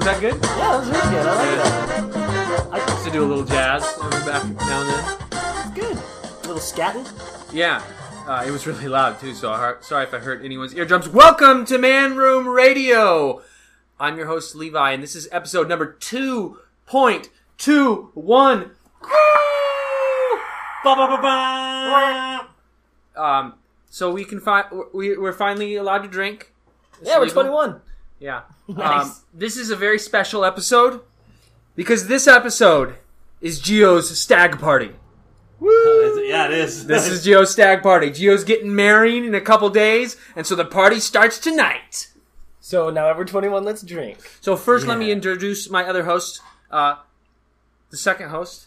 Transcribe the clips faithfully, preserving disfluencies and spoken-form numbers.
Was that good? Yeah, that was really good. I like that. I used to do a little jazz every back now and then. Good. A little scatting. Yeah. Uh, it was really loud, too, so I, sorry if I hurt anyone's eardrums. Welcome to Man Room Radio. I'm your host, Levi, and this is episode number two point two one. Um, so we can fi- we, we're finally allowed to drink. It's yeah, we're legal. twenty-one. Yeah. Nice. Um, this is a very special episode because this episode is Gio's stag party. Woo! Uh, yeah, it is. This is Gio's stag party. Gio's getting married in a couple days, and so the party starts tonight. So now that we're twenty-one, let's drink. So first, Yeah. let me introduce my other host, uh, the second host,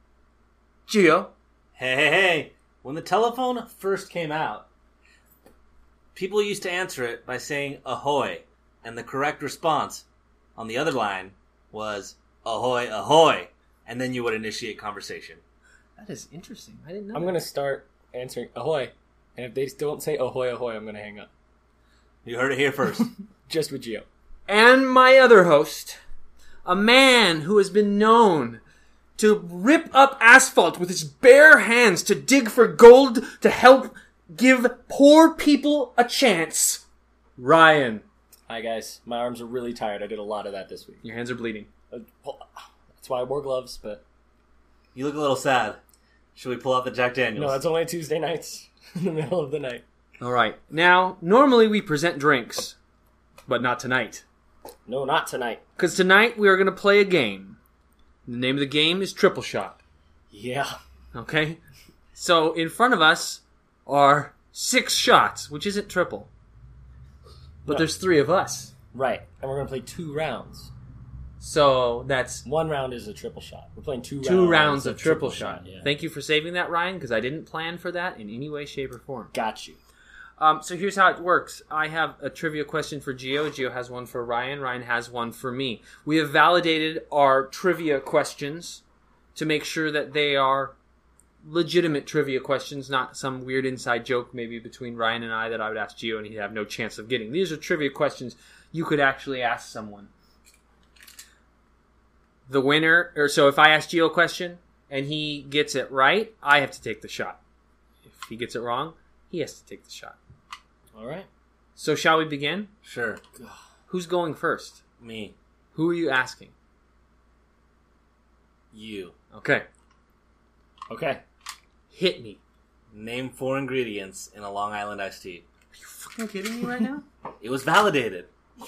Gio. Hey, hey, hey. When the telephone first came out, people used to answer it by saying ahoy, and the correct response on the other line was ahoy, ahoy, and then you would initiate conversation. That is interesting. I didn't know. I'm that. going to start answering ahoy. And if they don't say ahoy, ahoy, I'm going to hang up. You heard it here first. Just with Gio. And my other host, a man who has been known to rip up asphalt with his bare hands to dig for gold to help give poor people a chance, Ryan. Hi, guys. My arms are really tired. I did a lot of that this week. Your hands are bleeding. Uh, well, That's why I wore gloves, but... You look a little sad. Should we pull out the Jack Daniels? No, it's only Tuesday nights in the middle of the night. All right. Now, normally we present drinks, but not tonight. No, not tonight. Because tonight we are going to play a game. The name of the game is Triple Shot. Yeah. Okay? So, in front of us are six shots, which isn't triple. But No. there's three of us. Right. And we're going to play two rounds. So, that's One round is a triple shot. We're playing two, two rounds, rounds of triple shot. Yeah. Thank you for saving that, Ryan, because I didn't plan for that in any way, shape, or form. Got you. Um, so here's how it works. I have a trivia question for Gio. Gio has one for Ryan. Ryan has one for me. We have validated our trivia questions to make sure that they are legitimate trivia questions, not some weird inside joke maybe between Ryan and I that I would ask Gio and he'd have no chance of getting. These are trivia questions you could actually ask someone. The winner, or so if I ask Gio a question and he gets it right, I have to take the shot. If he gets it wrong, he has to take the shot. All right. So shall we begin? Sure. Who's going first? Me. Who are you asking? You. Okay. Okay. Hit me. Name four ingredients in a Long Island iced tea. Are you fucking kidding me right now? It was validated.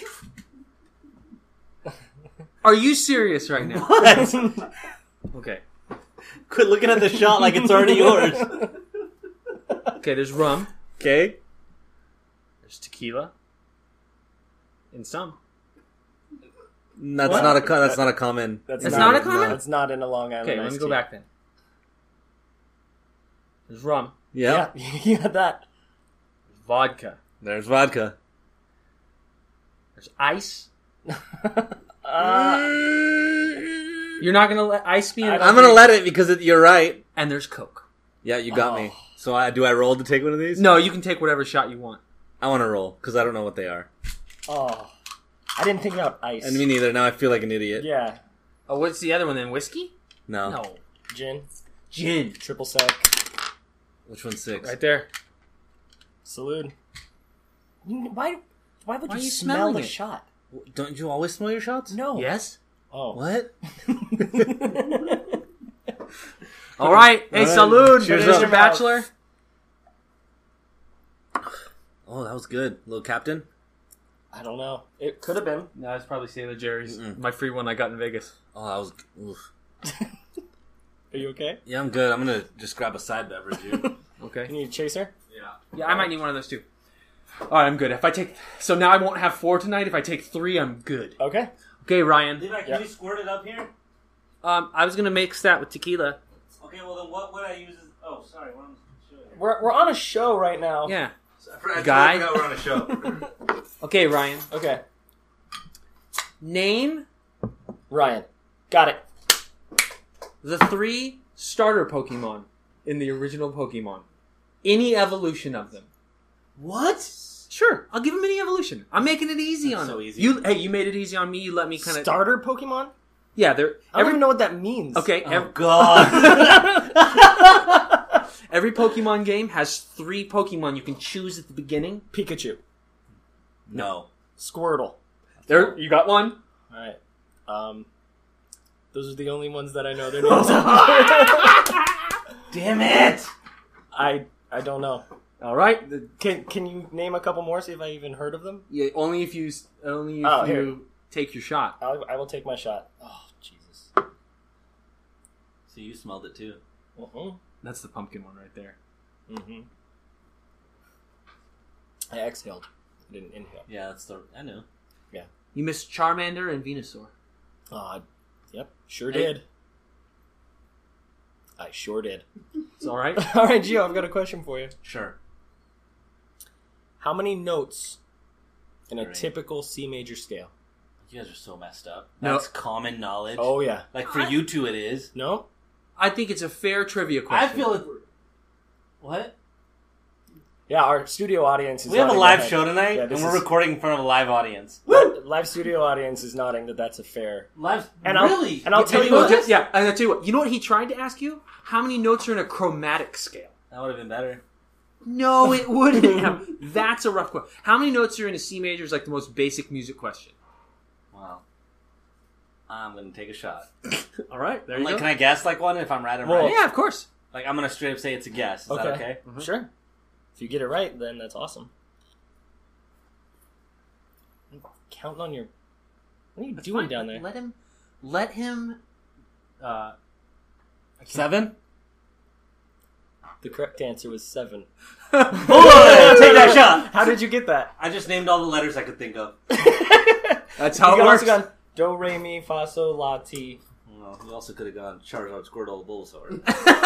Are you serious right now? What? Okay. Quit looking at the shot like it's already yours. Okay, there's rum. Okay. There's tequila. And some. That's What? not a co- that's not a common. That's It's not a no, comment? It's not in a Long Island Okay, let iced me go tea. back then. There's rum. Yeah. Yeah, you got that. There's vodka. There's vodka. There's ice. Uh, You're not going to let ice be in I it? don't I'm gonna let it because it, you're right. And there's Coke. Yeah, you got Oh. me. So I, do I roll to take one of these? No, you can take whatever shot you want. I want to roll because I don't know what they are. oh, I didn't think about ice. And me neither. Now I feel like an idiot. Yeah, Oh, what's the other one then? Whiskey? No. No. gin, Gin. triple sec, Which one's six? Right there. salute. You- Why? Why would Why you are you smell smelling the it? shot? Don't you always smell your shots? No. Yes? Oh. What? All right. Hey, All right. salud. Cheers Mister up. Bachelor. Oh, that was good. Little captain. I don't know. It could have been. No, it's probably Sailor Jerry's. Mm-mm. My free one I got in Vegas. Oh, that was. Oof. Are you okay? Yeah, I'm good. I'm gonna just grab a side beverage here. You Okay. need a chaser? Yeah. Yeah, I might need one of those too. All right, I'm good. If I take, so now I won't have four tonight. If I take three, I'm good. Okay. Okay, Ryan. Levi, can Yeah. you squirt it up here? Um, I was gonna mix that with tequila. Okay, well then what would I use? As... Oh, sorry. What am I showing you? We're we're on a show right now. Yeah. I forgot- I Guy. forgot we're on a show. Okay, Ryan. Okay. Name Ryan. Got it. the three starter Pokemon in the original Pokemon. Any evolution of them. What? Sure, I'll give him mini evolution. I'm making it easy That's on so him. easy. You, hey, you made it easy on me. You let me kind of Starter Pokemon? Yeah, they're I don't every even know what that means. okay. Oh ev- God! every Pokemon game has three Pokemon you can choose at the beginning. Pikachu. No. Squirtle. There, you got one. Alright. Um, those are the only ones that I know their names. Damn it! I I don't know. All right. The, Can Can you name a couple more? See if I even heard of them. yeah, only if you s- only if Oh, you here. take your shot. I'll, I will take my shot. Oh Jesus. So you smelled it too. Mm-hmm. That's the pumpkin one right there. Mm-hmm. I exhaled. I didn't inhale. Yeah, that's the. I know. You missed Charmander and Venusaur. Uh, yep, sure Hey. did. I sure did. It's all right. All right, Gio, I've got a question for you. Sure. How many notes in a Great. typical C major scale? You guys are so messed up. No. That's common knowledge. Oh yeah. Like for you two, it is. No? I think it's a fair trivia question. I feel it. What? Yeah, our studio audience is We have a nodding live their show head. tonight, Yeah, and this we're is- recording in front of a live audience. Li- Live studio audience is nodding that that's a fair. Live? And I'll- really? and I'll tell you No, what- just- yeah, and I'll tell you what. You know what he tried to ask you? How many notes are in a chromatic scale? That would have been better. No, it wouldn't have. That's a rough question. How many notes are in a C major is like the most basic music question. Wow. I'm gonna take a shot. All right, there I'm you like, go. can I guess like one if I'm right or Well, right? Yeah, of course. Like I'm gonna straight up say it's a guess. Is that okay? Mhm. Sure. If you get it right, then that's awesome. I'm counting on your. What are you That's doing fine. down there? Let him. Let him. Uh, Seven. The correct answer was seven. Boy, take that shot. How did you get that? I just named all the letters I could think of. that's how You it also works. got Do, Re, Mi, Fa, Sol, La, Ti. Well, you also could have gone Charizard, Squirtle, Bulbasaur.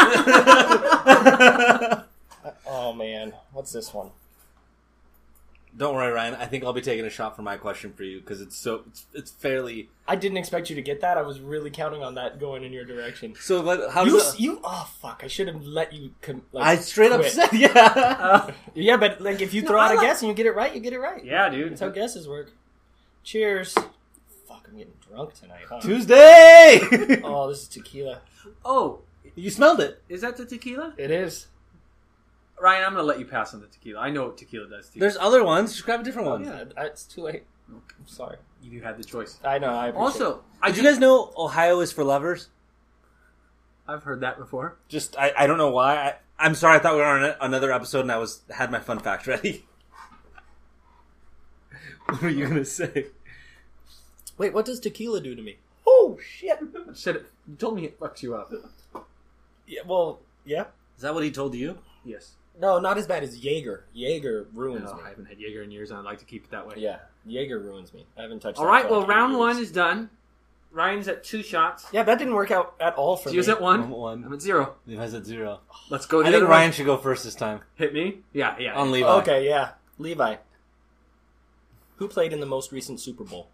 Oh man, what's this one? Don't worry, Ryan. I think I'll be taking a shot for my question for you because it's so it's, it's fairly. I didn't expect you to get that. I was really counting on that going in your direction. So like, how You, does it- you, oh fuck! I should have let you. Com- like, I straight up quit. said yeah. Uh, Yeah, but like if you No, throw I out a like- guess and you get it right, you get it right. yeah, dude. That's how guesses work. Cheers. Fuck, I'm getting drunk tonight, huh? Tuesday. Oh, this is tequila. Oh, You smelled it. is that the tequila? It is. Ryan, I'm gonna let you pass on the tequila. I know what tequila does to you. There's other ones. Just grab a different one. Yeah, it's too late. I'm sorry. You had the choice. I know. I appreciate Also, I Did you guys know Ohio is for lovers? I've heard that before. Just I, I don't know why. I, I'm sorry. I thought we were on a, another episode and I was had my fun fact ready. What were you gonna say? it. Wait, what does tequila do to me? Oh shit! I said it. You told me it fucks you up. Yeah, well, yeah. Is that what he told you? Yes. No, not as bad as Jaeger. Jaeger ruins No, me. I haven't had Jaeger in years, and I'd like to keep it that way. Yeah, Jaeger ruins me. I haven't touched. All that right. for Well, like round eight one years. is done. Ryan's at two shots. Yeah, that didn't work out at all for Gio's me. at one. I'm at one. I'm at zero. Levi's at zero. Let's go. The I think other Ryan way. should go first this time. Hit me. Yeah, yeah. On Levi. Okay, yeah, Levi. Who played in the most recent Super Bowl?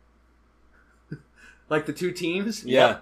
Like the two teams. Yeah.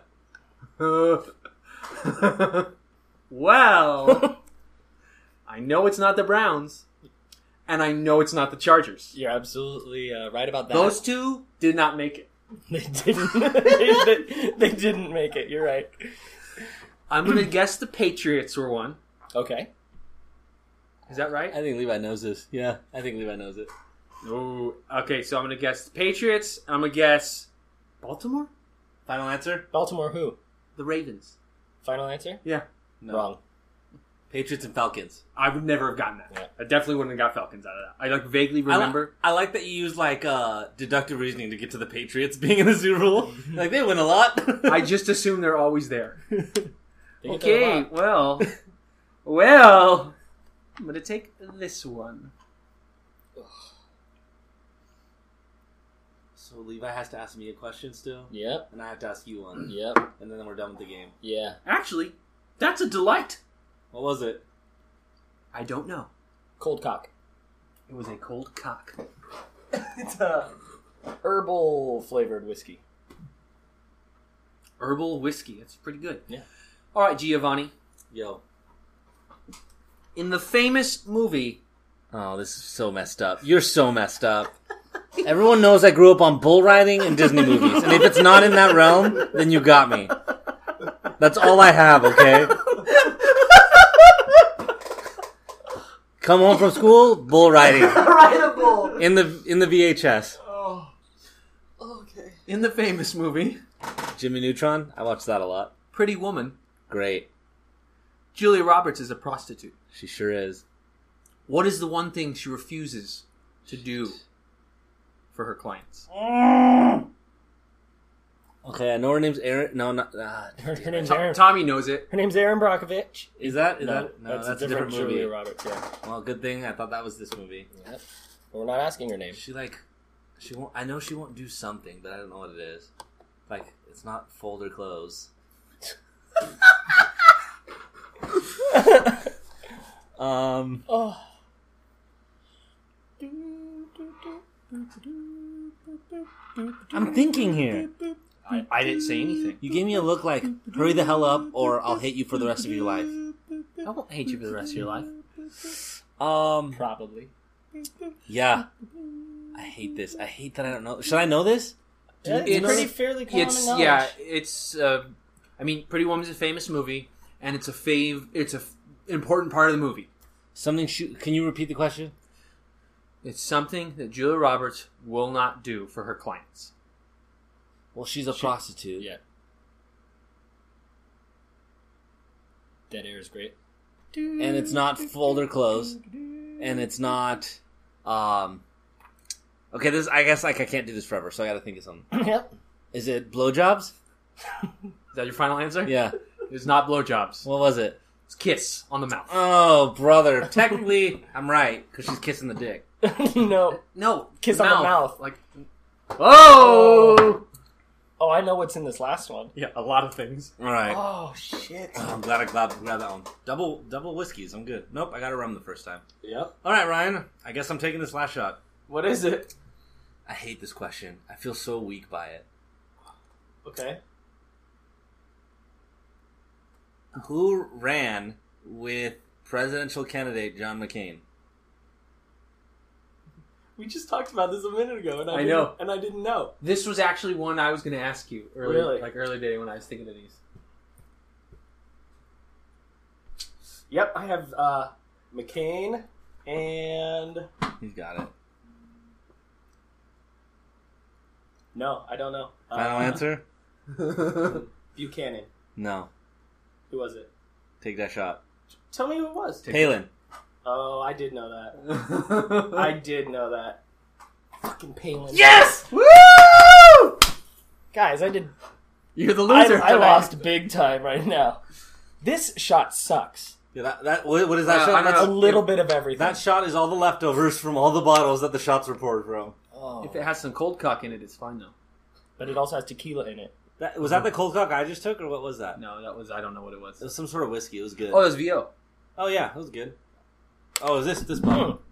Well, I know it's not the Browns, and I know it's not the Chargers. You're absolutely uh, right about that. Those two did not make it. they didn't. they, did- they didn't make it. You're right. I'm gonna guess the Patriots were one. Okay. Is that right? I think Levi knows this. Yeah, I think Levi knows it. Oh, okay. So I'm gonna guess the Patriots. I'm gonna guess Baltimore, Final answer? Baltimore. Who? the Ravens. Final answer? Yeah, No. Wrong. Patriots and Falcons. I would never have gotten that. Yeah. I definitely wouldn't have got Falcons out of that. I like vaguely I li- remember. I like that you use like uh, deductive reasoning to get to the Patriots being in the Super Bowl. Like they win a lot. I just assume they're always there. They get that a Okay, lot. well, well, I'm gonna take this one. So Levi has to ask me a question still, Yep. and I have to ask you one, Yep. and then we're done with the game. Yeah. Actually, that's a delight. What was it? I don't know. Cold cock. It was a cold cock. It's a herbal flavored whiskey. Herbal whiskey. It's pretty good. Yeah. All right, Giovanni. Yo, In the famous movie Oh, this is so messed up. You're so messed up. Everyone knows I grew up on bull riding and Disney movies. And if it's not in that realm, then you got me. That's all I have, okay? Come home from school, bull riding. Ride a bull. In the in the V H S. Oh. Okay. In the famous movie, Jimmy Neutron, I watched that a lot. Pretty Woman, Great. Julia Roberts is a prostitute. She sure is. What is the one thing she refuses to do for her clients? Okay, I know her name's Erin. No, not. Ah, Her, her name's To- Aaron. Tommy knows it. Her name's Aaron Brockovich. is that? Is No, that? No, that's, that's, a different, movie. Julia Roberts. Yeah. Well, good thing I thought that was this movie. Yep. But we're not asking her name. She like, she won't. I know she won't do something, but I don't know what it is. Like, it's not fold her clothes. um. Oh. I'm thinking here. I, I didn't say anything. You gave me a look like, hurry the hell up, or I'll hate you for the rest of your life. I won't hate you for the rest of your life. Um. Probably. Yeah. I hate this. I hate that I don't know. Should I know this? Yeah, it's, It's- pretty fairly common It's knowledge. yeah. It's. Uh, I mean, Pretty Woman's a famous movie, and it's a fave. It's a f- important part of the movie. Something. Sh- Can you repeat the question? It's something that Julia Roberts will not do for her clients. Well, she's a She- prostitute. Yeah. Dead air is great. And it's not fold her clothes. And it's not. Um. Okay, this. I guess like I can't do this forever, so I got to think of something. Yep. Is it blowjobs? Is that your final answer? Yeah. It's not blowjobs. What was it? It's kiss on the mouth. Oh, brother. Technically, I'm right because she's kissing the dick. No. No, Kiss on the mouth. Like, oh, Oh, I know what's in this last one. yeah, a lot of things. All right. Oh, shit. Oh, I'm glad I glad, grabbed that one. Double double whiskeys. I'm good. Nope, I got a rum the first time. Yep. All right, Ryan. I guess I'm taking this last shot. What is it? I hate this question. I feel so weak by it. Okay. Who ran with presidential candidate John McCain? We just talked about this a minute ago, and I, I didn't, know. and I didn't know. This was actually one I was going to ask you early, Really? like early day when I was thinking of these. Yep, I have uh, McCain and He's got it. no, I don't know. Final uh, answer? Buchanan. No. Who was it? Take that shot. Tell me who it was. Palin. Oh, I did know that. I did know that. Fucking Palin. Yes! Woo! Guys, I did. You're the I, loser. I lost big time right now. This shot sucks. Yeah, that, that what, what is that Uh, shot? I don't That's- A little bit of everything. That shot is all the leftovers from all the bottles that the shots were poured from. oh. If it has some cold cock in it, it's fine though. But it also has tequila in it. That, was that the cold cock I just took, or what was that? No, that was I don't know what it was. It was some sort of whiskey. It was good. Oh, it was V O. Oh yeah, it was good. Oh, is this this bottle?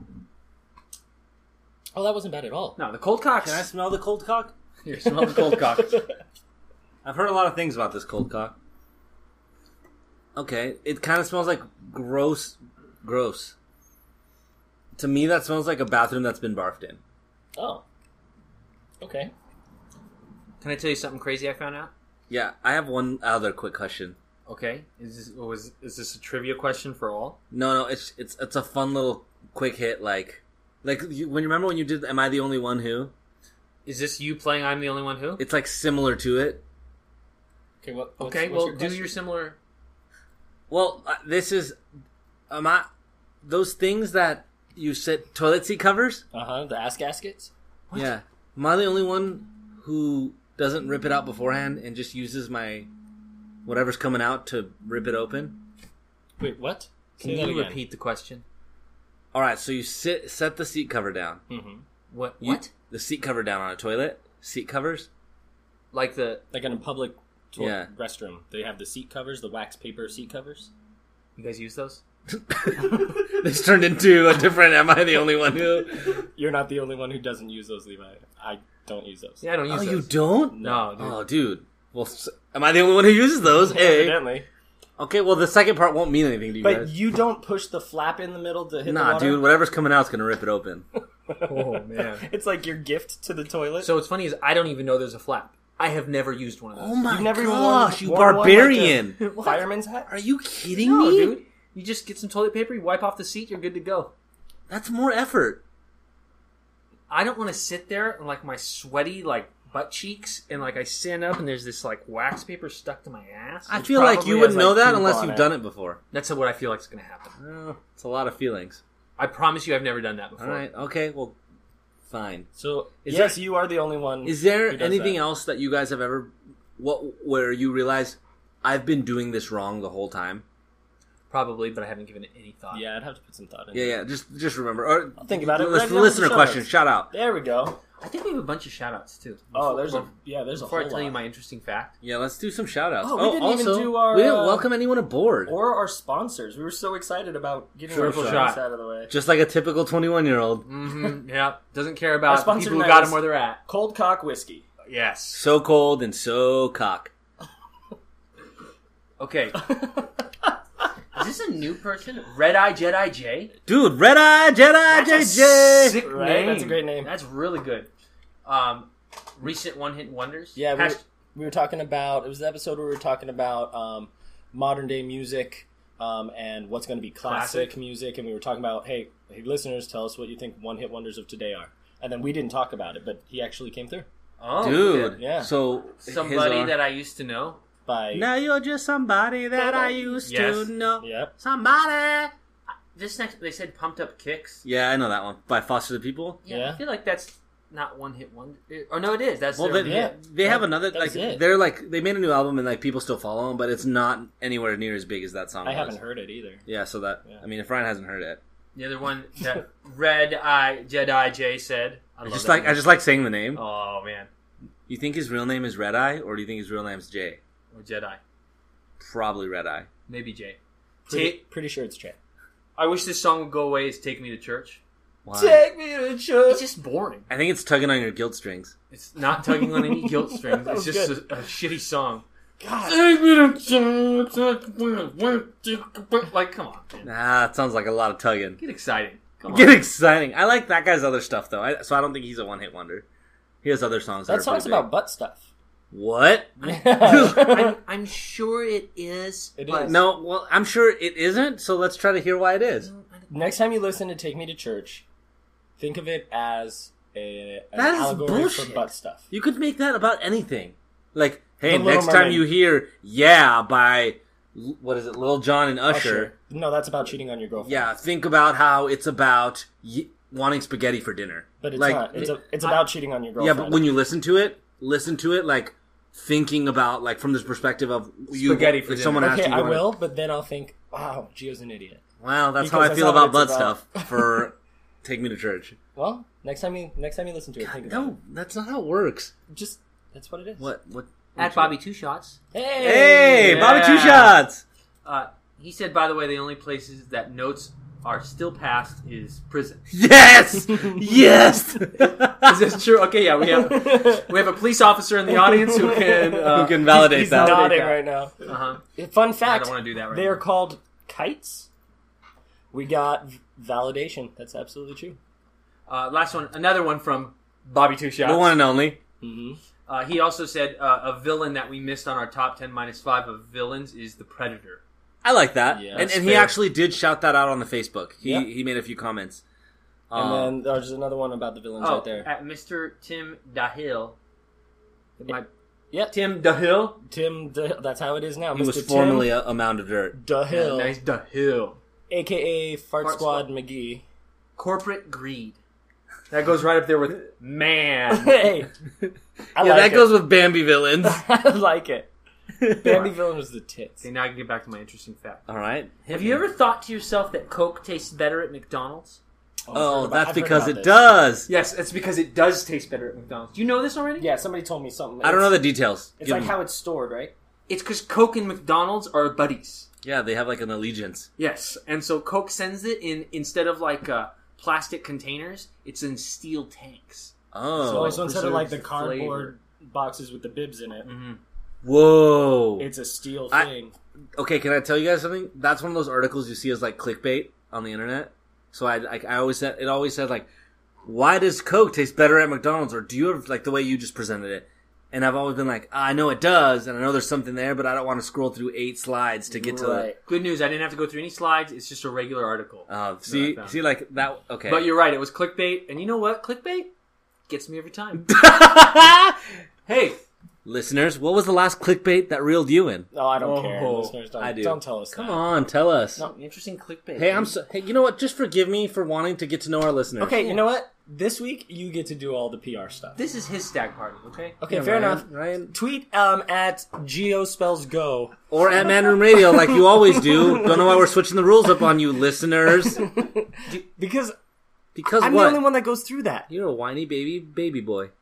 Oh, that wasn't bad at all. No, the cold cock. Can I smell the cold cock? Here, smell the cold cock. I've heard a lot of things about this cold cock. Okay, it kind of smells like gross, gross. To me, that smells like a bathroom that's been barfed in. Oh. Okay. Can I tell you something crazy I found out? Yeah, I have one other quick question. Okay, is this was is this a trivia question for all? No, no, it's it's it's a fun little quick hit. Like, like you, when you remember when you did "Am I the Only One Who?" Is this you playing I'm the Only One Who? It's like similar to it. Okay. What? what's- Okay, what's well, your do question? your similar. Well, uh, this is, am I those things that you said toilet seat covers? Uh huh. The ass gaskets. What? Yeah, am I the only one who doesn't rip it out beforehand and just uses my whatever's coming out to rip it open? Wait, what? Can Say that you again. repeat the question? All right, so you sit set the seat cover down. Mm-hmm. What? You- What? The seat cover down on a toilet. Seat covers. Like the Like in a public toilet Yeah. restroom, they have the seat covers, the wax paper seat covers. you guys use those? This turned into a different. Am I the only one who? You're not the only one who doesn't use those, Levi. I don't use those. Yeah, I don't use Oh, those. you don't? No, dude. Oh, dude. Well, s- am I the only one who uses those? Hey. Evidently. Okay, well, the second part won't mean anything to you But guys. you don't push the flap in the middle to hit the Nah, water? dude, whatever's coming out's gonna rip it open. Oh, man. It's like your gift to the toilet. So what's funny is I don't even know there's a flap. I have never used one of those. Oh my You've never even gosh, worn- you worn one barbarian! like a fireman's hat? Are you kidding No, me? dude. You just get some toilet paper, you wipe off the seat, you're good to go. That's more effort. I don't want to sit there and like my sweaty like butt cheeks and like I stand up and there's this like wax paper stuck to my ass. I Which feel like probably you wouldn't has, know like, that poop unless on you've it. done it before. That's what I feel like is going to happen. Oh, it's a lot of feelings. I promise you I've never done that before. All right, okay, well, fine. So, Is yes, there- you are the only one. Is there who does anything that. else that you guys have ever, what, where you realize I've been doing this wrong the whole time? Probably, but I haven't given it any thought. Yeah, I'd have to put some thought in Yeah, it. yeah. Just, just remember. Or, I'll think about it. Let's Right now, listener shout question. outs. Shout out. There we go. I think we have a bunch of shout outs too. Oh, there's a Before- yeah, there's a Before I whole tell you lot. my interesting fact. Yeah, let's do some shout outs. Oh, we didn't even also, do our, we didn't uh, welcome anyone aboard. Or our sponsors. We were so excited about getting Triple our shot. shots out of the way. Just like a typical twenty-one year old. Mm-hmm. Yeah, doesn't care Our about the sponsor people who tonight got is- them where they're at. Cold Cock Whiskey. Yes. So cold and so cock. Okay. Is this a new person? Red Eye Jedi J? Dude, Red Eye Jedi That's a J J. sick Right? name. That's a great name. That's really good. Um, recent one hit wonders. Yeah, we were, Hasht- we were talking about. It was the episode where we were talking about um, modern day music um, and what's going to be classic, Classic. music, and we were talking about, hey, hey, listeners, tell us what you think one hit wonders of today are. And then we didn't talk about it, but he actually came through oh, Dude. good. Yeah. So, Somebody his are- that I used to know. by. Now you're just somebody that I used Yes. to know. Yep. Somebody. This next, they said Pumped Up Kicks. Yeah, I know that one. By Foster the People. Yeah, Yeah. I feel like that's not one hit wonder. Oh no, it is. That's Well, their they, Yeah. they have That- another, that like, was it. they're like, they made a new album and, like, people still follow them, but it's not anywhere near as big as that song I was. haven't heard it either. Yeah, so that, Yeah. I mean, if Ryan hasn't heard it. the other one that Red Eye Jedi J said. I I love just that like, I name. just like saying the name. Oh man, You think his real name is Red Eye, or do you think his real name's Jay? or Jedi, Probably Red Eye. maybe Jay. Pretty, Ta- pretty sure it's Chad. I wish this song would go away. Is Take Me to Church. Why? Take me to church. It's just boring. I think it's tugging on your guilt strings. It's not tugging on any guilt strings. That It's was just good. a, a shitty song. God. Take me to church. Like, come on, man. Ah, it sounds like a lot of tugging. Get exciting. Come on. Get exciting. I like that guy's other stuff, though. I, so I don't think he's a one-hit wonder. He has other songs that, That are song's pretty about big. butt stuff. What? I'm, I'm sure it is. It but- is. No, well, I'm sure it isn't, so let's try to hear why it is. Next time you listen to Take Me to Church, think of it as a, an That is allegory bullshit. for butt stuff. You could make that about anything. Like, hey, The Little next time Mermaid. you hear Yeah by, L- what is it, Lil Jon and Usher, No, that's about cheating on your girlfriend. yeah, think about how it's about y- wanting spaghetti for dinner. But it's like, not. It's, a, it's I- about cheating on your Yeah, girlfriend. but when you listen to it, listen to it like thinking about like from this perspective of you. Spaghetti for if dinner. someone asks Okay, you, I you wanna- will, but then I'll think, wow, Gio's an idiot. Well, that's Because how I that's feel not about what butt it's about. stuff for Take Me to Church. Well, next time you next time you listen to it, think about No, that's not how it works. it. Just that's what it is. What? What? At Bobby Two Shots. Hey, Hey, Yeah. Bobby Two Shots. Uh, he said, by the way, the only places that notes are still passed is prison. Yes, yes. Is this true? Okay, yeah, we have we have a police officer in the audience who can uh, Who can validate He's that? nodding that. right now. Uh-huh. Fun I fact: don't want to do that right they now. are called kites. We got v- validation. That's absolutely true. Uh, last one, another one from Bobby Two Shots. The one and only. Mm-hmm. Uh, he also said uh, a villain that we missed on our top ten minus five of villains is the Predator. I like that, Yeah, and, that's and he fair. actually did shout that out on the Facebook. He Yeah. he made a few comments. And Um, then there's another one about the villains Oh, right there. at Mister Tim Dahill. My, Yep, Tim Dahill. Tim. D- that's how it is now. he was Mister formerly Tim a, a mound of dirt. Dahill, Yeah, nice Dahill. aka Fart, Fart Squad Squad. McGee. Corporate greed. That goes right up there with man. Hey, I yeah, like that it. goes with Bambi villains. I like it. Bambi villain was the tits. Okay, now I can get back to my interesting fact. All right. Have you ever thought to yourself that Coke tastes better at McDonald's? I've Oh, heard about- that's I've heard because about it this. does. Yes, it's because it does taste better at McDonald's. Do you know this already? Yeah, somebody told me something. I don't know It's- the details. It's Give like me- how it's stored, right? It's because Coke and McDonald's are buddies. Yeah, they have like an allegiance. Yes, and so Coke sends it in, instead of like uh, plastic containers, it's in steel tanks. Oh, So, like so instead of like the preserves cardboard boxes with the bibs in it, Mm-hmm. Whoa. It's a steel I- thing. Okay, can I tell you guys something? That's one of those articles you see as like clickbait on the internet. So I, I, I always said it always said like, why does Coke taste better at McDonald's, or do you have like the way you just presented it? And I've always been like, ah, I know it does, and I know there's something there, but I don't want to scroll through eight slides to get to Right. Good news, I didn't have to go through any slides. It's just a regular article. the. Uh, see, found. see, like that. Okay, But you're right, it was clickbait. And you know what? Clickbait gets me every time. Hey, listeners, what was the last clickbait that reeled you in? No, I don't Oh, care. Listeners, don't, I do. don't tell us Come that. on, tell us. No. interesting clickbait. Hey, I'm so, hey, you know what? Just forgive me for wanting to get to know our listeners. Okay, you know what? This week, you get to do all the P R stuff. This is his stag party, okay? Okay, Yeah, fair Ryan, enough. Ryan, Tweet um, at Geo Spells Go. or at Man Room Radio, like you always do. Don't know why we're switching the rules up on you, listeners. Because Because I'm what? the only one that goes through that. You're a whiny baby, baby boy.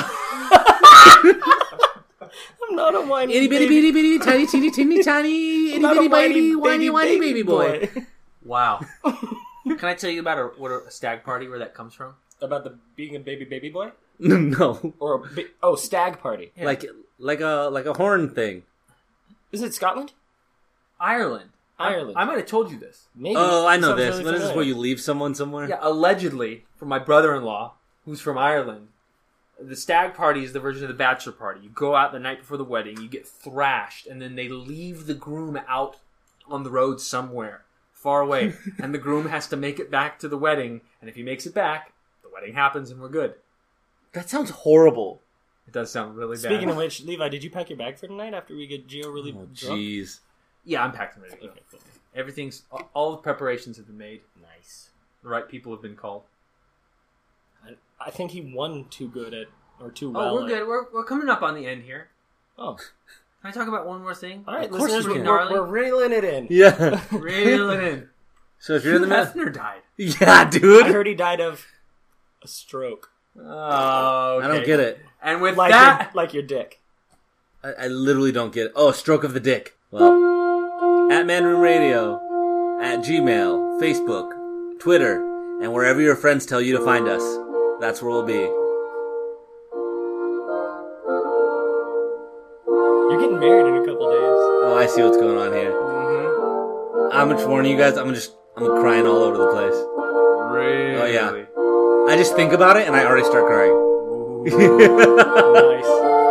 I'm not a whiny Itty bitty bitty bitty, tiny teeny teeny tiny, itty Not a bitty whiny baby, whiny whiny baby boy. Wow. Can I tell you about a, what a stag party, where that comes from? About the being a baby baby boy? No, Or a bi- oh, stag party. Yeah. like like a like a horn thing. Is it Scotland? Ireland. I- Ireland. I, might have told you this. Maybe. Oh, I know Sounds this. really What is this? familiar. Where you leave someone somewhere? Yeah, allegedly, from my brother-in-law, who's from Ireland, the stag party is the version of the bachelor party. You go out the night before the wedding, you get thrashed, and then they leave the groom out on the road somewhere, far away, and the groom has to make it back to the wedding, and if he makes it back, the wedding happens and we're good. That sounds horrible. It does sound really bad. Speaking of which, Levi, did you pack your bag for tonight after we get Geo really Oh, drunk? jeez. Yeah, I'm packed and ready to go. Okay, cool. Everything's, all the preparations have been made. Nice. The right people have been called. I, I think he won too good at, or too Oh, well. we're at- good. We're, we're coming up on the end here. Oh, Can I talk about one more thing? all right, Of course listeners, you we're, can. Gnarly. we're reeling it in. Yeah. Reeling in. So if you're in the Hugh mess, Hefner died. yeah, I dude. heard he died of a stroke. Oh, I don't get it. And with Like that, your, like your dick. I, I literally don't get it. Oh, stroke of the dick. Well, at Man Room Radio, at Gmail, Facebook, Twitter, and wherever your friends tell you to find us, that's where we'll be. You're getting married in a couple days. Oh, I see what's going on here. Mhm. I'm just warning you guys. I'm just I'm crying all over the place. Really? Oh, yeah. I just think about it and I already start crying. Nice.